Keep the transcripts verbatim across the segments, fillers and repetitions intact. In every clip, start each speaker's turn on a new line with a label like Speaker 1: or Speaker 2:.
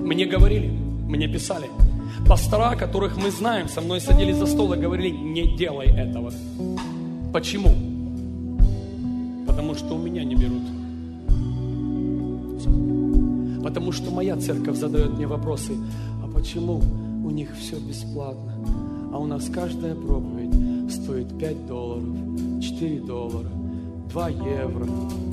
Speaker 1: Мне говорили, мне писали. Пастора, которых мы знаем, со мной садились за стол и говорили, не делай этого. Почему? Потому что у меня не берут. Потому что моя церковь задает мне вопросы, а почему у них все бесплатно, а у нас каждая проповедь стоит пять долларов, четыре доллара, два евро.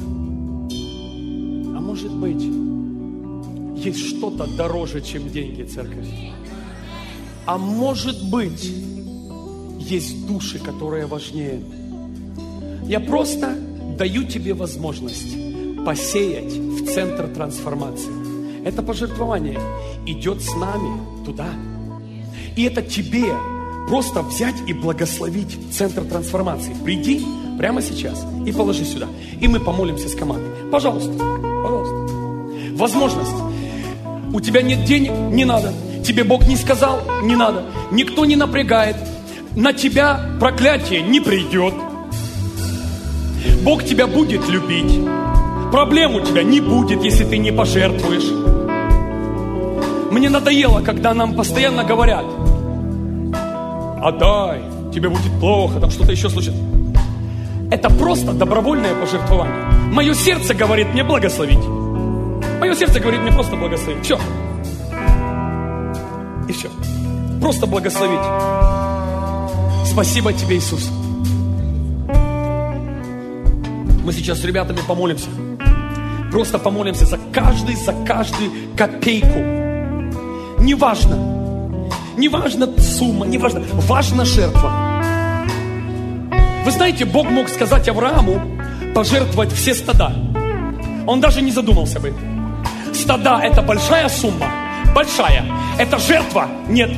Speaker 1: А может быть, есть что-то дороже, чем деньги, церковь? А может быть, есть души, которые важнее? Я просто даю тебе возможность посеять в центр трансформации. Это пожертвование идет с нами туда. И это тебе просто взять и благословить центр трансформации. Приди прямо сейчас и положи сюда. И мы помолимся с командой. Пожалуйста, пожалуйста. Возможность. У тебя нет денег? Не надо. Тебе Бог не сказал? Не надо. Никто не напрягает. На тебя проклятие не придет. Бог тебя будет любить. Проблем у тебя не будет, если ты не пожертвуешь. Мне надоело, когда нам постоянно говорят: отдай, тебе будет плохо, там что-то еще случится. Это просто добровольное пожертвование. Мое сердце говорит мне благословить. Мое сердце говорит мне просто благословить. Все. И все. Просто благословить. Спасибо тебе, Иисус. Мы сейчас с ребятами помолимся. Просто помолимся за каждый, за каждую копейку. Неважно. Неважно сумма, неважно. Важна жертва. Вы знаете, Бог мог сказать Аврааму пожертвовать все стада. Он даже не задумался об этом. Стада – это большая сумма. Большая. Это жертва? Нет.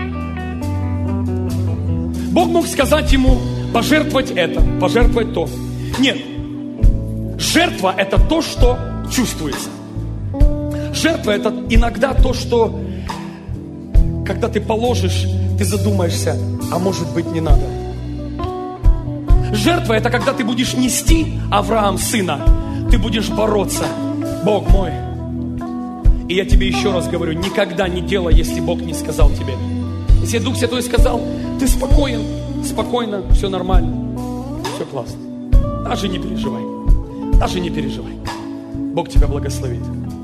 Speaker 1: Бог мог сказать ему пожертвовать это, пожертвовать то. Нет. Жертва – это то, что чувствуется. Жертва – это иногда то, что, когда ты положишь, ты задумаешься, а может быть не надо. Жертва – это когда ты будешь нести, Авраам, сына, ты будешь бороться. Бог мой. И я тебе еще раз говорю, никогда не делай, если Бог не сказал тебе. Если Дух Святой сказал, ты спокоен, спокойно, все нормально, все классно. Даже не переживай. Даже не переживай. Бог тебя благословит.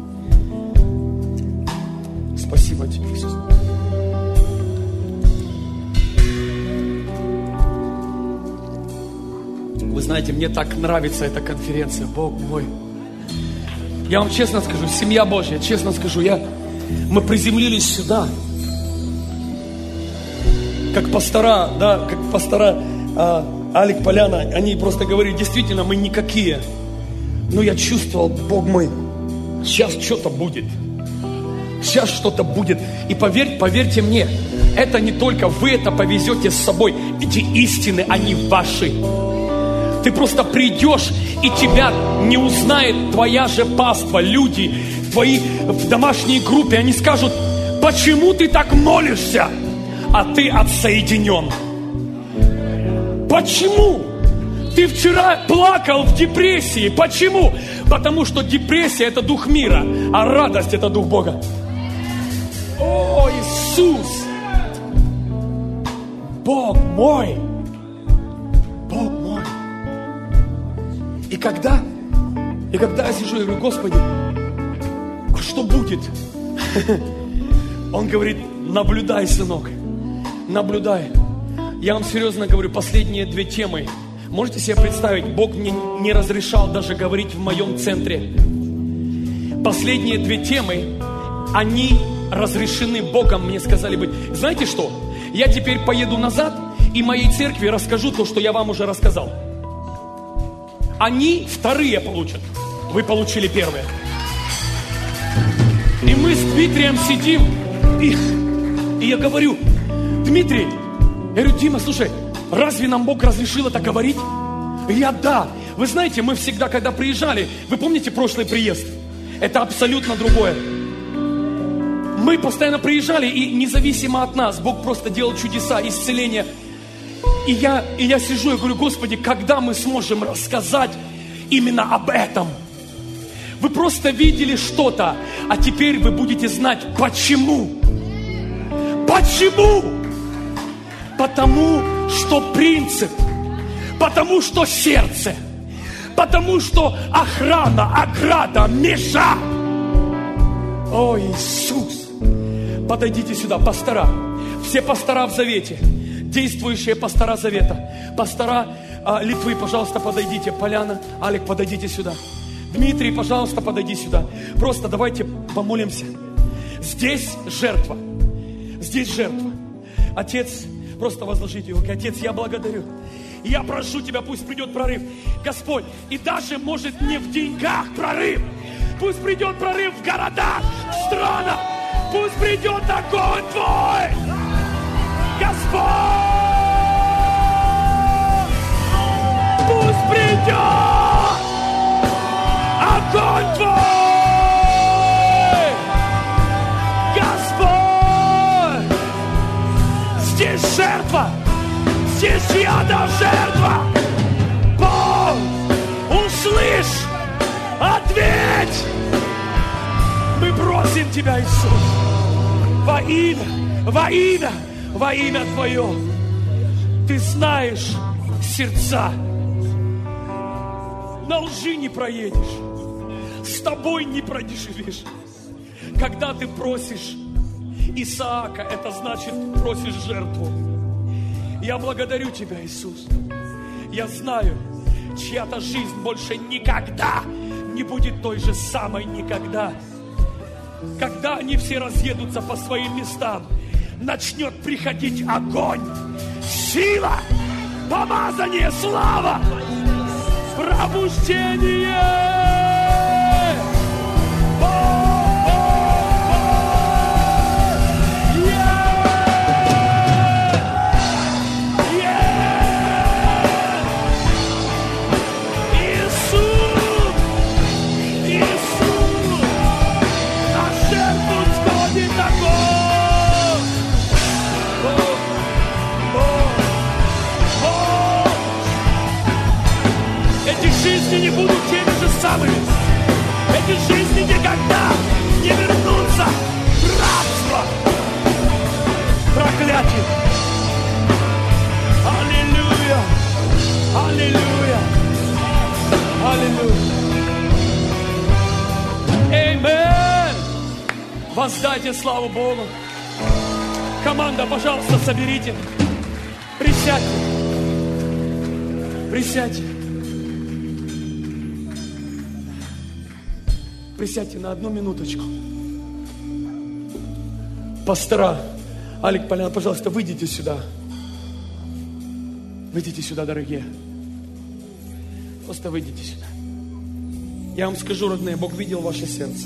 Speaker 1: Спасибо тебе, Иисус. Вы знаете, мне так нравится эта конференция. Бог мой. Я вам честно скажу, семья Божья, честно скажу, я, мы приземлились сюда. Как пастора, да, как пастора а, Алик Поляна, они просто говорили, действительно, мы никакие. Но я чувствовал, Бог мой, сейчас что-то будет. Сейчас что-то будет. И поверь, поверьте мне, это не только вы это повезете с собой. Эти истины, они ваши. Ты просто придешь, и тебя не узнает твоя же паства. Люди твои в домашней группе, они скажут, почему ты так молишься, а ты отсоединен? Почему? Ты вчера плакал в депрессии. Почему? Потому что депрессия – это дух мира, а радость – это дух Бога. О, Иисус! Бог мой! Бог мой! И когда, и когда я сижу и говорю, Господи, а что будет? Он говорит, наблюдай, сынок, наблюдай. Я вам серьезно говорю, последние две темы. Можете себе представить, Бог мне не разрешал даже говорить в моем центре. Последние две темы, они разрешены Богом, мне сказали быть. Знаете что? Я теперь поеду назад и моей церкви расскажу то, что я вам уже рассказал. Они вторые получат. Вы получили первые. И мы с Дмитрием сидим, и, и я говорю, Дмитрий, я говорю, Дима, слушай, разве нам Бог разрешил это говорить? Я, да. Вы знаете, мы всегда, когда приезжали, вы помните прошлый приезд? Это абсолютно другое. Мы постоянно приезжали, и независимо от нас, Бог просто делал чудеса, исцеления. И я, и я сижу и говорю, Господи, когда мы сможем рассказать именно об этом? Вы просто видели что-то, а теперь вы будете знать, почему. Почему? Потому что принцип, потому что сердце, потому что охрана, ограда, межа. О, Иисус! Подойдите сюда, пастора. Все пастора в завете, действующие пастора завета. Пастора а, Литвы, пожалуйста, подойдите. Поляна, Алик, подойдите сюда. Дмитрий, пожалуйста, подойди сюда. Просто давайте помолимся. Здесь жертва. Здесь жертва. Отец, просто возложите его. Отец, я благодарю. Я прошу Тебя, пусть придет прорыв. Господь, и даже, может, не в деньгах прорыв. Пусть придет прорыв в городах, в странах. Пусть придет огонь Твой. Господь, пусть придет огонь Твой. Господь, здесь жертва. Здесь чья-то жертва. Бог, услышь, ответь. Мы просим Тебя, Иисус, во имя, во имя, во имя Твое. Ты знаешь сердца. На лжи не проедешь, с Тобой не продешевишь. Когда ты просишь Исаака, это значит просишь жертву. Я благодарю Тебя, Иисус. Я знаю, чья-то жизнь больше никогда не будет той же самой никогда. Когда они все разъедутся по своим местам, начнет приходить огонь, сила, помазание, слава, пробуждение. Жизни не будут теми же самыми. Эти жизни никогда не вернутся в рабство, проклятие. Аллилуйя, аллилуйя, аллилуйя. Аминь. Воздайте славу Богу. Команда, пожалуйста, соберите. Присядьте. Присядьте. Присядьте на одну минуточку. Пастора, Алик, Поляна, пожалуйста, выйдите сюда. Выйдите сюда, дорогие. Просто выйдите сюда. Я вам скажу, родные, Бог видел ваше сердце.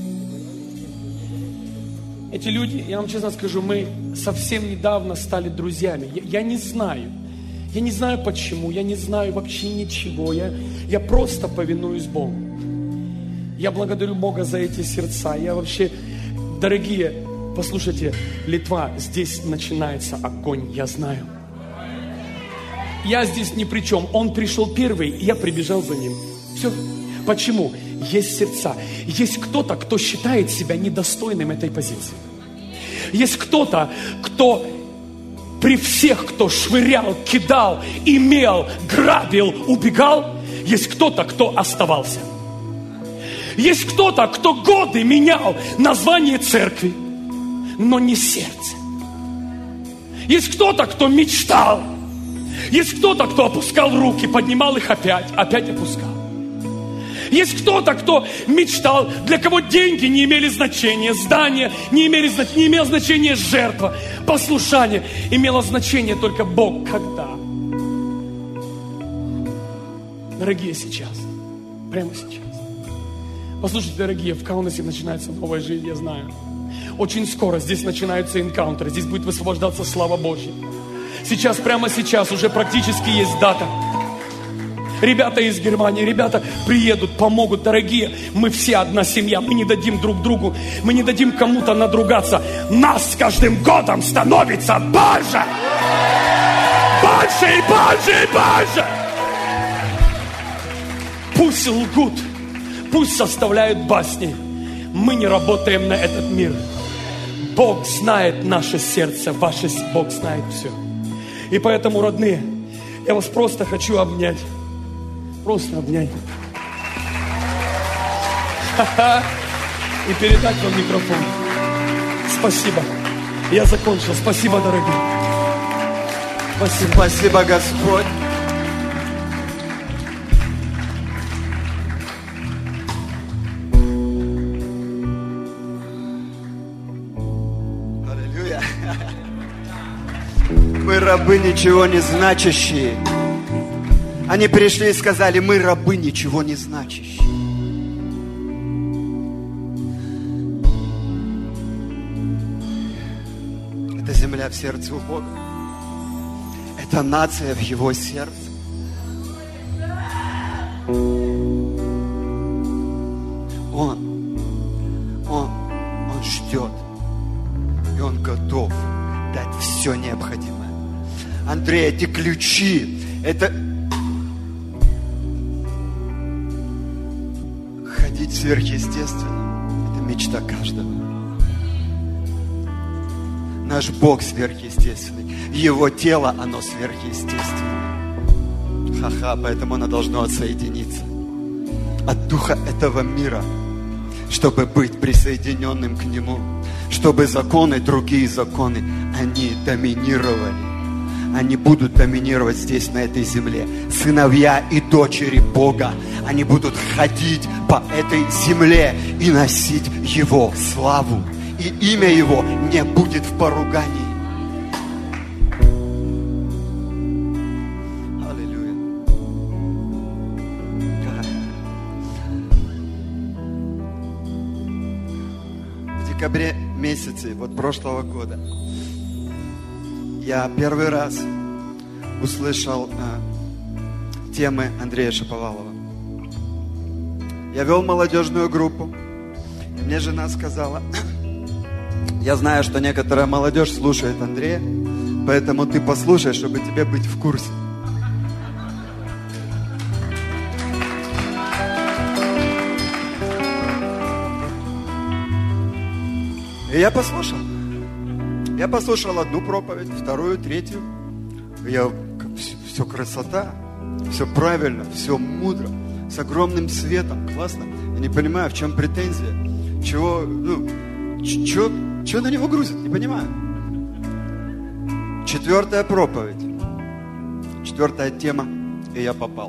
Speaker 1: Эти люди, я вам честно скажу, мы совсем недавно стали друзьями. Я, я не знаю. Я не знаю почему. Я не знаю вообще ничего. Я, я просто повинуюсь Богу. Я благодарю Бога за эти сердца. Я вообще, дорогие, послушайте, Литва, здесь начинается огонь, я знаю. Я здесь ни при чем. Он пришел первый, и я прибежал за ним. Все. Почему? Есть сердца. Есть кто-то, кто считает себя недостойным этой позиции. Есть кто-то, кто при всех, кто швырял, кидал, имел, грабил, убегал, есть кто-то, кто оставался. Есть кто-то, кто годы менял название церкви, но не сердце. Есть кто-то, кто мечтал. Есть кто-то, кто опускал руки, поднимал их опять, опять опускал. Есть кто-то, кто мечтал, для кого деньги не имели значения, здания не имели значения, не имело значения жертва, послушание имело значение только Бог когда. Дорогие, сейчас, прямо сейчас. Послушайте, дорогие, в Каунасе начинается новая жизнь, я знаю. Очень скоро здесь начинаются энкаунтеры, здесь будет высвобождаться слава Божья. Сейчас, прямо сейчас уже практически есть дата. Ребята из Германии, ребята приедут, помогут, дорогие. Мы все одна семья, мы не дадим друг другу, мы не дадим кому-то надругаться. Нас с каждым годом становится больше. Больше и больше и больше. Пусть лгут. пусть составляют басни. Мы не работаем на этот мир. Бог знает наше сердце, ваше Бог знает все. И поэтому, родные, я вас просто хочу обнять. Просто обнять. И передать вам микрофон. Спасибо. Я закончил. Спасибо, дорогие. Спасибо.
Speaker 2: Спасибо, Господь. Аллилуйя. Мы рабы ничего не значащие. Они пришли и сказали: мы рабы ничего не значащие. Это земля в сердце у Бога. Это нация в Его сердце. Он, Он, Он ждет. И Он готов дать все необходимое. Андрей, эти ключи, это... Ходить сверхъестественно, это мечта каждого. Наш Бог сверхъестественный. Его тело, оно сверхъестественное. Ха-ха, поэтому оно должно отсоединиться от духа этого мира, чтобы быть присоединенным к Нему, чтобы законы, другие законы, они доминировали. Они будут доминировать здесь, на этой земле. Сыновья и дочери Бога, они будут ходить по этой земле и носить Его славу. И имя Его не будет в поругании. Аллилуйя. В декабре месяце вот прошлого года я первый раз услышал э, темы Андрея Шаповалова. Я вел молодежную группу. И мне жена сказала: я знаю, что некоторая молодежь слушает Андрея, поэтому ты послушай, чтобы тебе быть в курсе. И я послушал. Я послушал одну проповедь, вторую, третью. Я, все, все красота, все правильно, все мудро, с огромным светом, классно. Я не понимаю, в чем претензия, чего, ну, чего, чего на него грузят, не понимаю. Четвертая проповедь, четвертая тема, и я попал.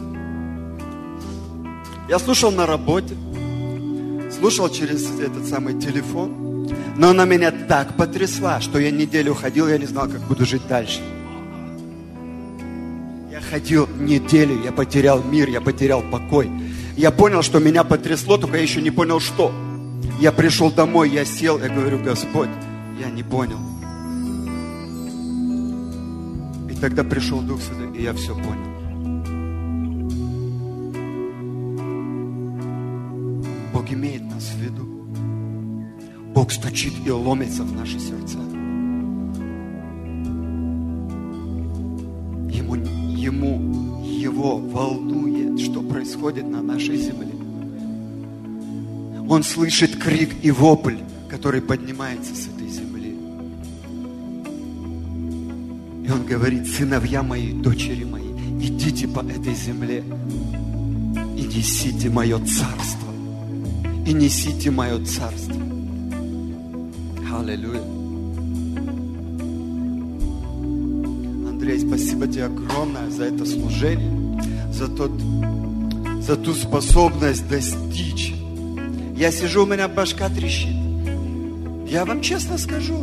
Speaker 2: Я слушал на работе, слушал через этот самый телефон. Но она меня так потрясла, что я неделю ходил, я не знал, как буду жить дальше. Я ходил неделю, я потерял мир, я потерял покой. Я понял, что меня потрясло, только я еще не понял, что. Я пришел домой, я сел, я говорю: Господь, я не понял. И тогда пришел Дух Святой, и я все понял. Бог имеет нас в виду. Бог стучит и ломится в наши сердца. Ему, ему, его волнует, что происходит на нашей земле. Он слышит крик и вопль, который поднимается с этой земли. И он говорит: сыновья мои, дочери мои, идите по этой земле и несите мое царство. И несите мое царство. Аллилуйя. Андрей, спасибо тебе огромное за это служение, за, тот, за ту способность достичь. Я сижу, у меня башка трещит. Я вам честно скажу.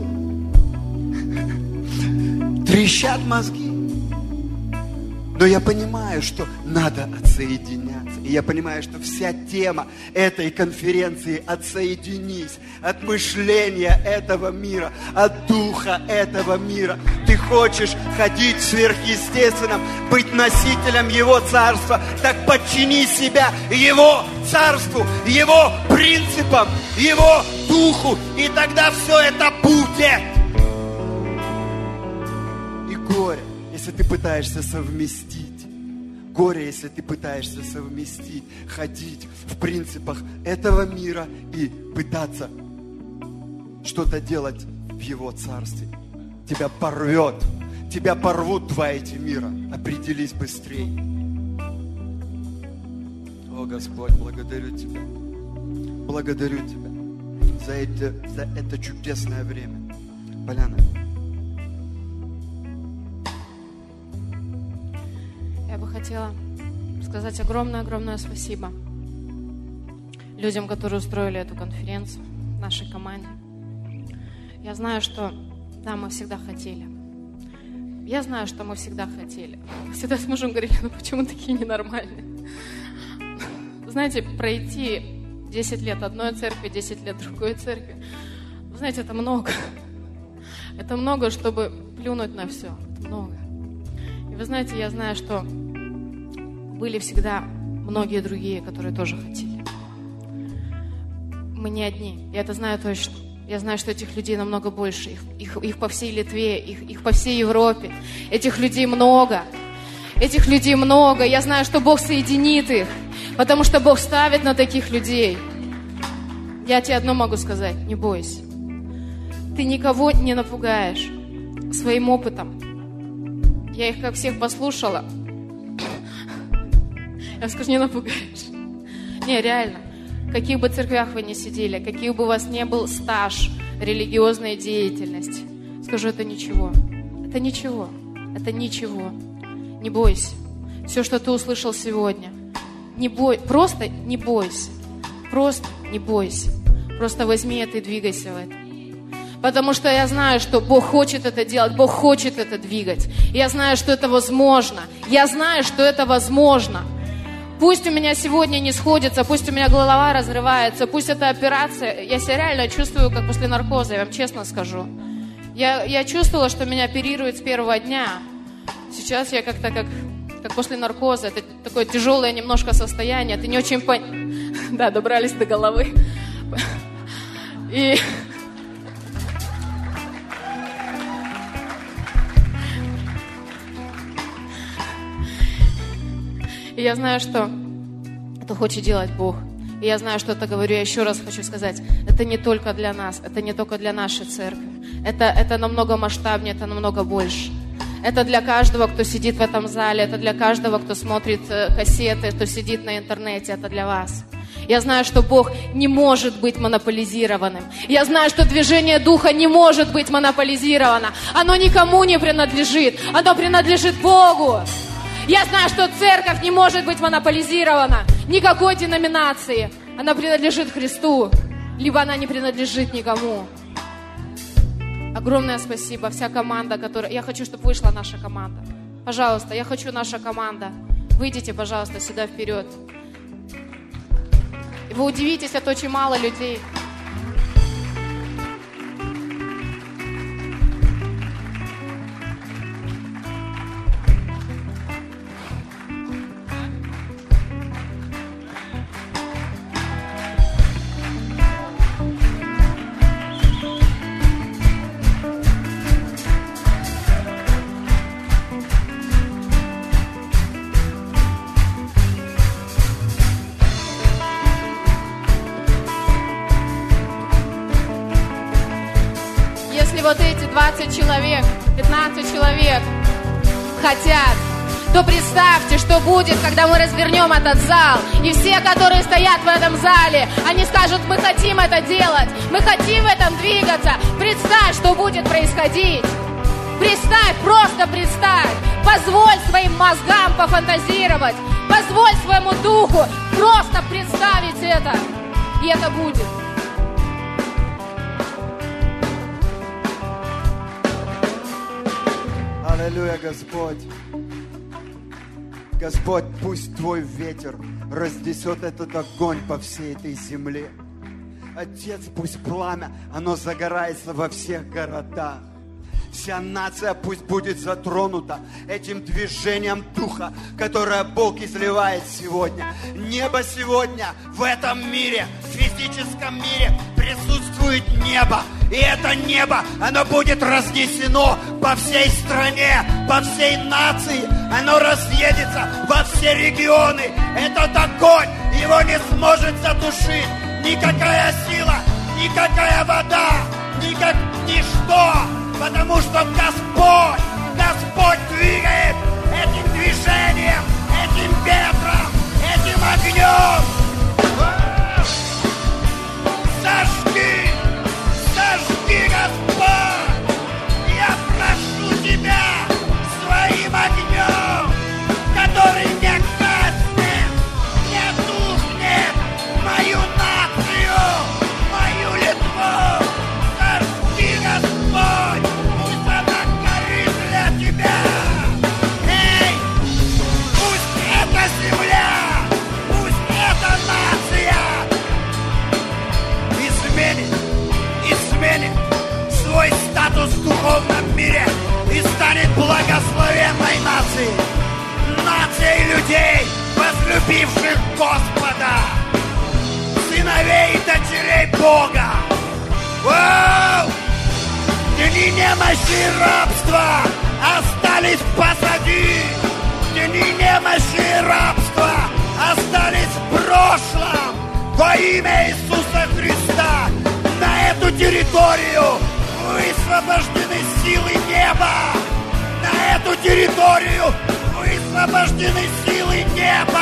Speaker 2: Трещат мозги. Но я понимаю, что надо отсоединяться. И я понимаю, что вся тема этой конференции — отсоединись от мышления этого мира, от духа этого мира. Ты хочешь ходить в сверхъестественном, быть носителем Его царства, так подчини себя Его царству, Его принципам, Его духу, и тогда все это будет. И горе, если ты пытаешься совместить горе, если ты пытаешься совместить, ходить в принципах этого мира и пытаться что-то делать в Его Царстве. Тебя порвет, тебя порвут два эти мира. Определись быстрее. О, Господь, благодарю Тебя. Благодарю Тебя за это, за это чудесное время. Поляна.
Speaker 3: Я бы хотела сказать огромное-огромное спасибо людям, которые устроили эту конференцию, нашей команде. Я знаю, что, да, мы всегда хотели. Я знаю, что мы всегда хотели. Всегда с мужем говорили, ну почему такие ненормальные? Знаете, пройти десять лет одной церкви, десять лет другой церкви, вы знаете, это много. Это много, чтобы плюнуть на все. Это много. И вы знаете, я знаю, что были всегда многие другие, которые тоже хотели. Мы не одни. Я это знаю точно. Я знаю, что этих людей намного больше. Их, их, их по всей Литве, их, их по всей Европе. Этих людей много. Этих людей много. Я знаю, что Бог соединит их. Потому что Бог ставит на таких людей. Я тебе одно могу сказать. Не бойся. Ты никого не напугаешь своим опытом. Я их как всех послушала. Я скажу, не напугаешь. Не, реально. В каких бы церквях вы ни сидели, каких бы у вас ни был стаж религиозной деятельности, скажу, это ничего. Это ничего. Это ничего. Не бойся. Все, что ты услышал сегодня, не бой, просто не бойся. Просто не бойся. Просто возьми это и двигайся в этом. Потому что я знаю, что Бог хочет это делать, Бог хочет это двигать. Я знаю, что это возможно. Я знаю, что это возможно. Пусть у меня сегодня не сходится, пусть у меня голова разрывается, пусть это операция. Я себя реально чувствую, как после наркоза, я вам честно скажу. Я, я чувствовала, что меня оперируют с первого дня. Сейчас я как-то как, как после наркоза. Это такое тяжелое немножко состояние. Ты не очень пон... Да, добрались до головы. И... И я знаю, что это хочет делать Бог. И я знаю, что это говорю, я еще раз хочу сказать. Это не только для нас, это не только для нашей церкви. Это, это намного масштабнее, это намного больше. Это для каждого, кто сидит в этом зале, это для каждого, кто смотрит кассеты, кто сидит на интернете, это для вас. Я знаю, что Бог не может быть монополизированным. Я знаю, что движение Духа не может быть монополизировано. Оно никому не принадлежит, оно принадлежит Богу. Я знаю, что церковь не может быть монополизирована никакой деноминации. Она принадлежит Христу, либо она не принадлежит никому. Огромное спасибо, вся команда, которая... Я хочу, чтобы вышла наша команда. Пожалуйста, я хочу наша команда. Выйдите, пожалуйста, сюда вперед. И вы удивитесь, это очень мало людей. Вот эти двадцать человек, пятнадцать человек хотят, то представьте, что будет, когда мы развернем этот зал. И все, которые стоят в этом зале, они скажут, мы хотим это делать, мы хотим в этом двигаться. Представь, что будет происходить. Представь, просто представь. Позволь своим мозгам пофантазировать. Позволь своему духу просто представить это. И это будет.
Speaker 2: Аллилуйя, Господь. Господь, пусть Твой ветер разнесет этот огонь по всей этой земле. Отец, пусть пламя, оно загорается во всех городах. Вся нация пусть будет затронута этим движением Духа, которое Бог изливает сегодня. Небо сегодня в этом мире, в физическом мире присутствует небо. И это небо, оно будет разнесено по всей стране, по всей нации. Оно разъедется во все регионы. Этот огонь, его не сможет затушить никакая сила, никакая вода, никак, ничто. Потому что Господь, Господь двигает этим движением, этим ветром, этим огнем. Зажги, зажги, Господь! Я прошу Тебя своим огнем, который не гаснет, не тухнет мою нацию, мою Литву. Зажги, Господь! Пусть она горит для Тебя! Эй! Пусть эта земля, пусть эта нация изменит, изменит свой статус в духовном мире и станет благословенной нацией, нацией людей, возлюбивших Господа, сыновей и дочерей Бога. Вау! Дни немощи и рабства остались позади. Дни немощи и рабства остались в прошлом. Во имя Иисуса Христа на эту территорию высвобождены силы неба. На эту территорию высвобождены силы неба.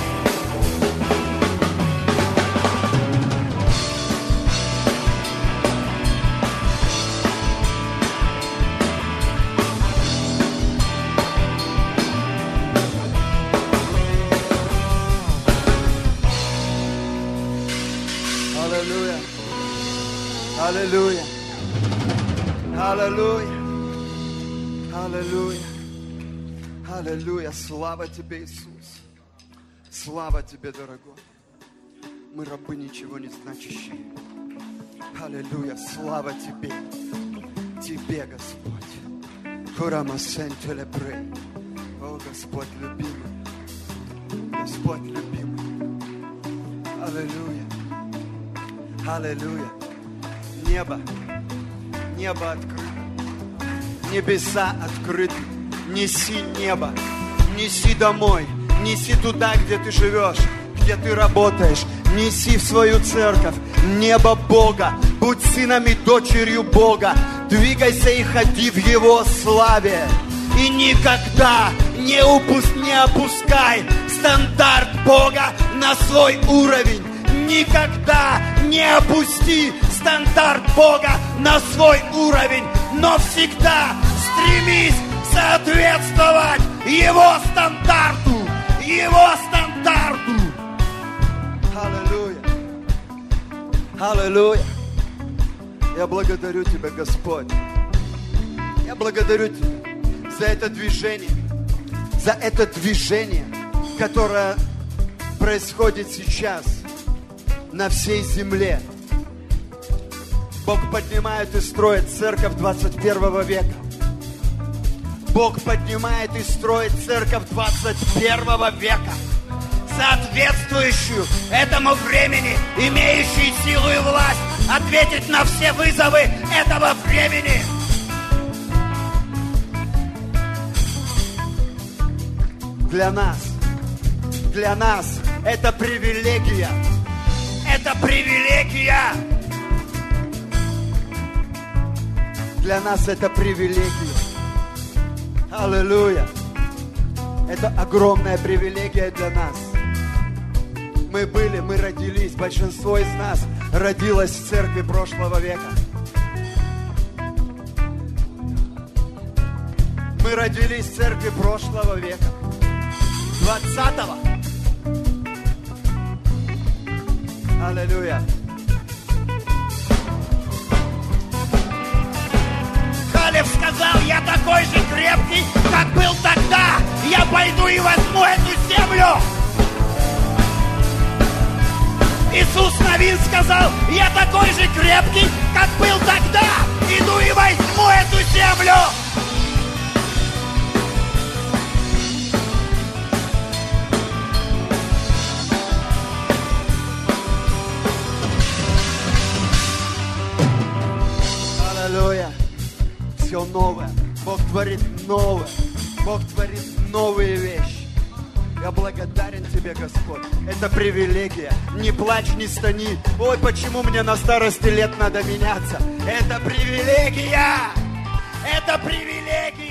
Speaker 2: Аллилуйя. Аллилуйя. Аллилуйя. Аллилуйя. Аллилуйя. Слава Тебе, Иисус. Слава Тебе, дорогой. Мы рабы ничего не значащие. Аллилуйя. Слава Тебе. Тебе, Господь. Хурамасентелебрей. О, Господь любимый. Господь любимый. Аллилуйя. Аллилуйя. Небо. Небо открыто. Небеса открыты. Неси небо. Неси домой. Неси туда, где ты живешь, где ты работаешь. Неси в свою церковь небо Бога. Будь сыном и дочерью Бога. Двигайся и ходи в Его славе. И никогда не, упуск, не опускай стандарт Бога на свой уровень. Никогда не опусти стандарт Бога на свой уровень, но всегда стремись соответствовать Его стандарту, Его стандарту. Аллилуйя. Аллилуйя. Я благодарю Тебя, Господь. Я благодарю Тебя за это движение, за это движение, которое происходит сейчас на всей земле. Бог поднимает и строит церковь двадцать первого века. Бог поднимает и строит церковь двадцать первого века, соответствующую этому времени, имеющую силу и власть ответить на все вызовы этого времени. Для нас, для нас это привилегия. Это привилегия. Для нас это привилегия. Аллилуйя. Это огромная привилегия для нас. Мы были, мы родились, большинство из нас родилось в церкви прошлого века. Мы родились в церкви прошлого века. двадцатого. Аллилуйя. Халев сказал: я такой же крепкий, как был тогда. Я пойду и возьму эту землю. Иисус Навин сказал: я такой же крепкий, как был тогда. Иду и возьму эту землю. все новое. Бог творит новое. Бог творит новые вещи. Я благодарен Тебе, Господь. Это привилегия. Не плачь, не стани. Ой, почему мне на старости лет надо меняться? Это привилегия! Это привилегия!